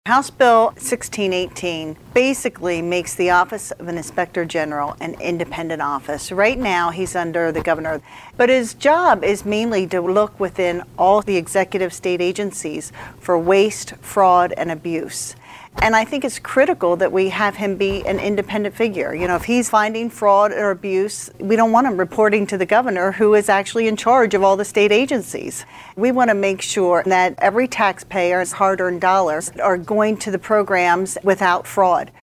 House Bill 1618 basically makes the Office of an Inspector General an independent office. Right now, he's under the governor, but his job is mainly to look within all the executive state agencies for waste, fraud, and abuse. And I think it's critical that we have him be an independent figure. You know, if he's finding fraud or abuse, we don't want him reporting to the governor, who is actually in charge of all the state agencies. We want to make sure that every taxpayer's hard-earned dollars are going to the programs without fraud.